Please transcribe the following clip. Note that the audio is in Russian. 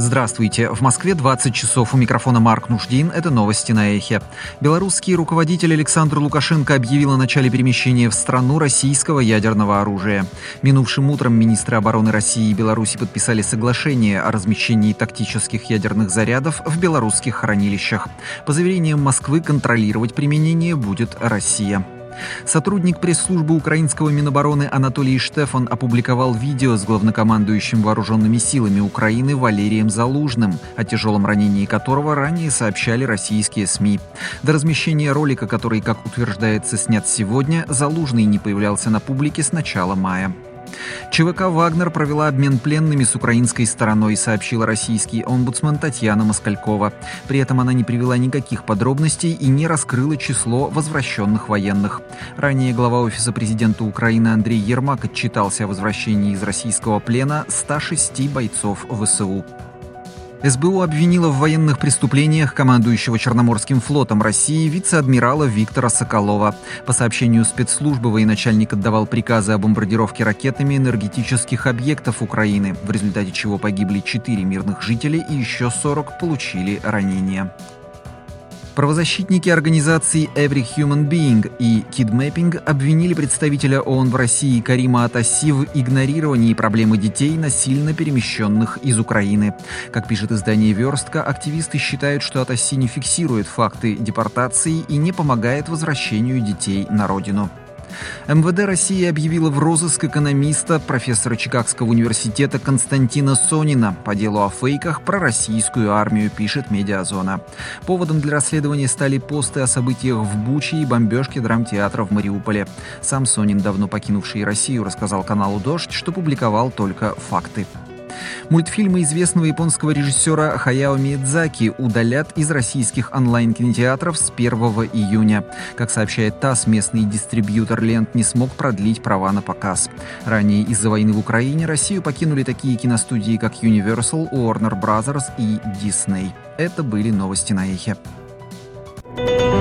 Здравствуйте. В Москве 20 часов. У микрофона Марк Нуждин. Это новости на Эхе. Белорусский руководитель Александр Лукашенко объявил о начале перемещения в страну российского ядерного оружия. Минувшим утром министры обороны России и Беларуси подписали соглашение о размещении тактических ядерных зарядов в белорусских хранилищах. По заверениям Москвы, контролировать применение будет Россия. Сотрудник пресс-службы украинского Минобороны Анатолий Штефан опубликовал видео с главнокомандующим вооруженными силами Украины Валерием Залужным, о тяжелом ранении которого ранее сообщали российские СМИ. До размещения ролика, который, как утверждается, снят сегодня, Залужный не появлялся на публике с начала мая. ЧВК «Вагнер» провела обмен пленными с украинской стороной, сообщила российский омбудсмен Татьяна Москалькова. При этом она не привела никаких подробностей и не раскрыла число возвращенных военных. Ранее глава Офиса президента Украины Андрей Ермак отчитался о возвращении из российского плена 106 бойцов ВСУ. СБУ обвинила в военных преступлениях командующего Черноморским флотом России вице-адмирала Виктора Соколова. По сообщению спецслужбы, военачальник отдавал приказы о бомбардировке ракетами энергетических объектов Украины, в результате чего погибли 4 мирных жителя и еще 40 получили ранения. Правозащитники организаций Every Human Being и Kidmapping обвинили представителя ООН в России Карима Атасси в игнорировании проблемы детей, насильно перемещенных из Украины. Как пишет издание «Верстка», активисты считают, что Атасси не фиксирует факты депортации и не помогает возвращению детей на родину. МВД России объявила в розыск экономиста, профессора Чикагского университета Константина Сонина по делу о фейках про российскую армию, пишет «Медиазона». Поводом для расследования стали посты о событиях в Буче и бомбежке драмтеатра в Мариуполе. Сам Сонин, давно покинувший Россию, рассказал каналу «Дождь», что публиковал только факты. Мультфильмы известного японского режиссера Хаяо Миядзаки удалят из российских онлайн-кинотеатров с 1 июня. Как сообщает ТАСС, местный дистрибьютор лент не смог продлить права на показ. Ранее из-за войны в Украине Россию покинули такие киностудии, как Universal, Warner Bros. И Disney. Это были новости на Эхе.